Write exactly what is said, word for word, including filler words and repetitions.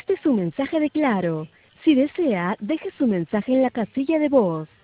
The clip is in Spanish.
Este es un mensaje de Claro. Si desea, deje su mensaje en la casilla de voz.